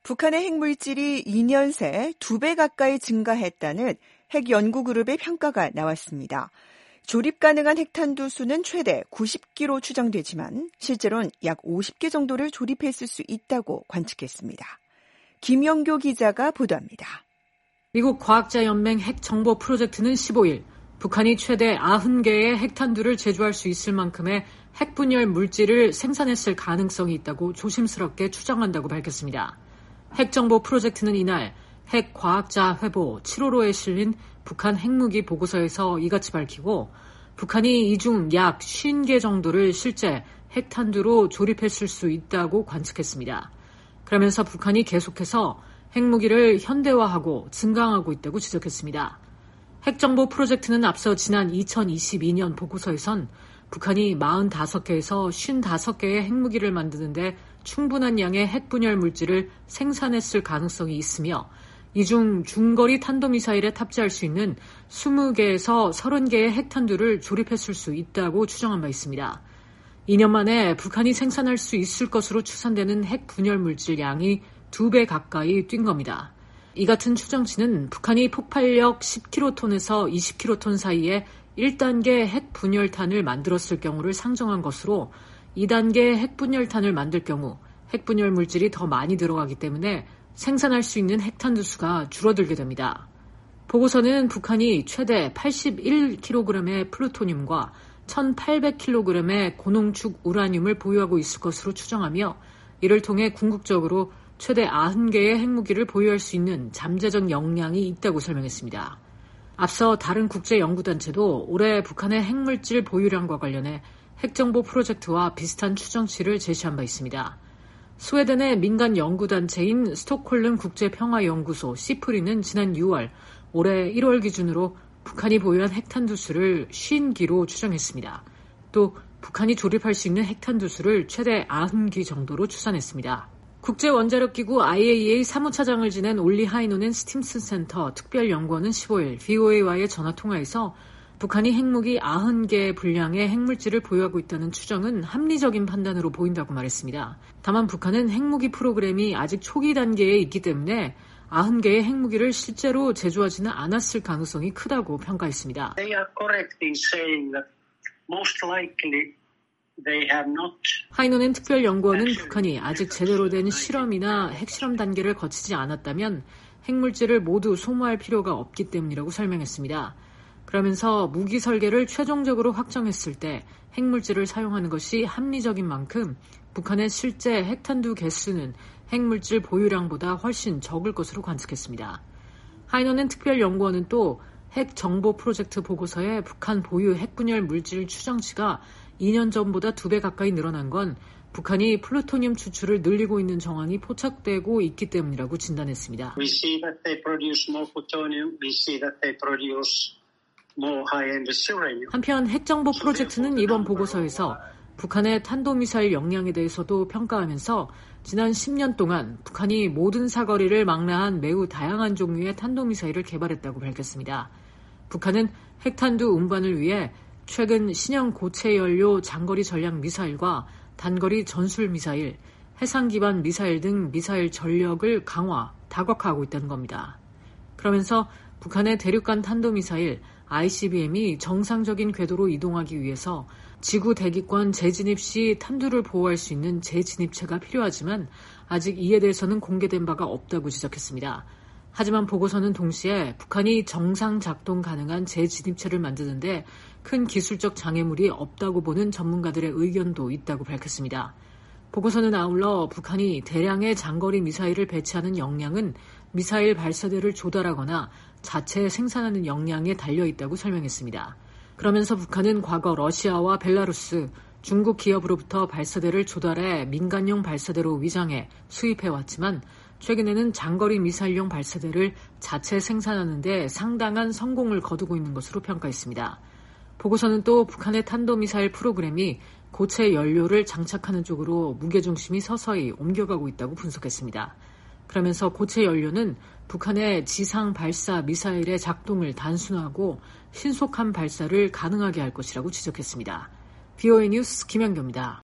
북한의 핵물질이 2년 새 2배 가까이 증가했다는 핵연구그룹의 평가가 나왔습니다. 조립 가능한 핵탄두 수는 최대 90기로 추정되지만 실제로는 약 50개 정도를 조립했을 수 있다고 관측했습니다. 김영교 기자가 보도합니다. 미국 과학자연맹 핵정보 프로젝트는 15일 북한이 최대 90개의 핵탄두를 제조할 수 있을 만큼의 핵분열 물질을 생산했을 가능성이 있다고 조심스럽게 추정한다고 밝혔습니다. 핵정보 프로젝트는 이날 핵과학자 회보 7호로에 실린 북한 핵무기 보고서에서 이같이 밝히고 북한이 이 중 약 50개 정도를 실제 핵탄두로 조립했을 수 있다고 관측했습니다. 그러면서 북한이 계속해서 핵무기를 현대화하고 증강하고 있다고 지적했습니다. 핵정보 프로젝트는 앞서 지난 2022년 보고서에선 북한이 45개에서 55개의 핵무기를 만드는데 충분한 양의 핵분열 물질을 생산했을 가능성이 있으며 이 중 중거리 탄도미사일에 탑재할 수 있는 20개에서 30개의 핵탄두를 조립했을 수 있다고 추정한 바 있습니다. 2년 만에 북한이 생산할 수 있을 것으로 추산되는 핵분열 물질 양이 2배 가까이 뛴 겁니다. 이 같은 추정치는 북한이 폭발력 10킬로톤에서 20킬로톤 사이에 1단계 핵분열탄을 만들었을 경우를 상정한 것으로 2단계 핵분열탄을 만들 경우 핵분열 물질이 더 많이 들어가기 때문에 생산할 수 있는 핵탄두 수가 줄어들게 됩니다. 보고서는 북한이 최대 81kg의 플루토늄과 1800kg의 고농축 우라늄을 보유하고 있을 것으로 추정하며 이를 통해 궁극적으로 최대 90개의 핵무기를 보유할 수 있는 잠재적 역량이 있다고 설명했습니다. 앞서 다른 국제연구단체도 올해 북한의 핵물질 보유량과 관련해 핵정보 프로젝트와 비슷한 추정치를 제시한 바 있습니다. 스웨덴의 민간 연구단체인 스톡홀름 국제평화연구소 시프리는 지난 6월, 올해 1월 기준으로 북한이 보유한 핵탄두 수를 50기로 추정했습니다. 또 북한이 조립할 수 있는 핵탄두 수를 최대 90기 정도로 추산했습니다. 국제원자력기구 IAEA 사무차장을 지낸 올리 하이노넨 스팀슨 센터 특별연구원은 15일 VOA와의 전화통화에서 북한이 핵무기 90개 분량의 핵물질을 보유하고 있다는 추정은 합리적인 판단으로 보인다고 말했습니다. 다만 북한은 핵무기 프로그램이 아직 초기 단계에 있기 때문에 90개의 핵무기를 실제로 제조하지는 않았을 가능성이 크다고 평가했습니다. They are correct in saying that most likely they have not. 하이노넨 특별연구원은 북한이 아직 제대로 된 실험이나 핵실험 단계를 거치지 않았다면 핵물질을 모두 소모할 필요가 없기 때문이라고 설명했습니다. 그러면서 무기 설계를 최종적으로 확정했을 때 핵물질을 사용하는 것이 합리적인 만큼 북한의 실제 핵탄두 개수는 핵물질 보유량보다 훨씬 적을 것으로 관측했습니다. 하이노넨 특별연구원은 또 핵정보 프로젝트 보고서에 북한 보유 핵분열 물질 추정치가 2년 전보다 2배 가까이 늘어난 건 북한이 플루토늄 추출을 늘리고 있는 정황이 포착되고 있기 때문이라고 진단했습니다. We see that they produce more plutonium. We see that they produce 한편 핵정보 프로젝트는 이번 보고서에서 북한의 탄도미사일 역량에 대해서도 평가하면서 지난 10년 동안 북한이 모든 사거리를 망라한 매우 다양한 종류의 탄도미사일을 개발했다고 밝혔습니다. 북한은 핵탄두 운반을 위해 최근 신형 고체 연료 장거리 전략 미사일과 단거리 전술 미사일, 해상 기반 미사일 등 미사일 전력을 강화, 다각화하고 있다는 겁니다. 그러면서 북한의 대륙간 탄도미사일 ICBM이 정상적인 궤도로 이동하기 위해서 지구 대기권 재진입 시 탄두를 보호할 수 있는 재진입체가 필요하지만 아직 이에 대해서는 공개된 바가 없다고 지적했습니다. 하지만 보고서는 동시에 북한이 정상 작동 가능한 재진입체를 만드는데 큰 기술적 장애물이 없다고 보는 전문가들의 의견도 있다고 밝혔습니다. 보고서는 아울러 북한이 대량의 장거리 미사일을 배치하는 역량은 미사일 발사대를 조달하거나 자체 생산하는 역량에 달려있다고 설명했습니다. 그러면서 북한은 과거 러시아와 벨라루스, 중국 기업으로부터 발사대를 조달해 민간용 발사대로 위장해 수입해왔지만 최근에는 장거리 미사일용 발사대를 자체 생산하는 데 상당한 성공을 거두고 있는 것으로 평가했습니다. 보고서는 또 북한의 탄도미사일 프로그램이 고체 연료를 장착하는 쪽으로 무게중심이 서서히 옮겨가고 있다고 분석했습니다. 그러면서 고체 연료는 북한의 지상 발사 미사일의 작동을 단순화하고 신속한 발사를 가능하게 할 것이라고 지적했습니다. VOA 뉴스 김현교입니다.